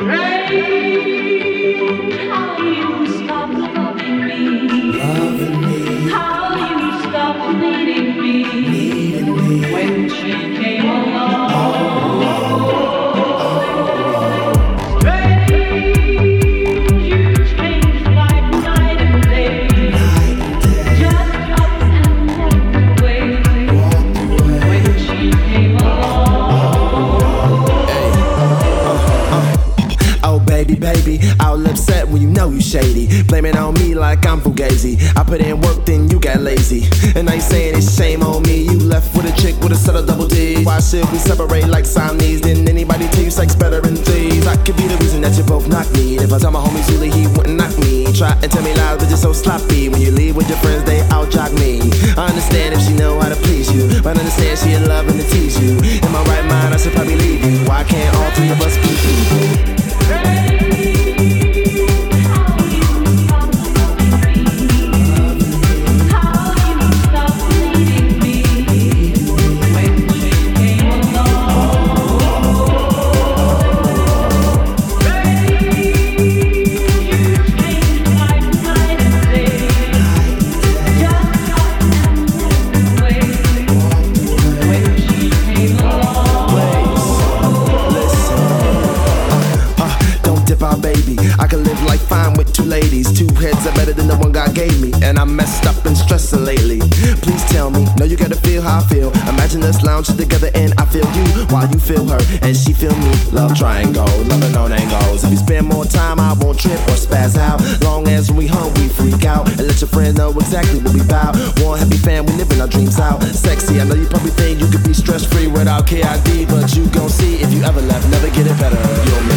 Baby, I'll upset when you know you shady. Blame it on me like I'm fugazi. I put in work, then you got lazy. And I ain't saying it's shame on me. You left with a chick with a set of double D's. Why should we separate like Siamese? Didn't anybody tell you sex better than threes? I could be the reason that you both knock me. If I tell my homies Zuli, he wouldn't knock me. Try and tell me lies, but you're so sloppy. When you leave with your friends, they out jock me. I understand if she know how to please you, but I understand she in love and to tease you. In my right mind, I should probably leave you. Why can't all three of us be people? I can live like fine with two ladies. Two heads are better than the one God gave me. And I'm messed up and stressing lately. Please tell me, no, you gotta feel how I feel. Imagine us lounging together and I feel you while you feel her and she feel me. Love triangle, loving on angles. If you spend more time, I won't trip or spaz out. Long as when we home, we freak out. And let your friends know exactly what we bout. One happy fan, we living our dreams out. Sexy, I know you probably think you could be stress free without KID. But you gon' see if you ever left, never get it better. You'll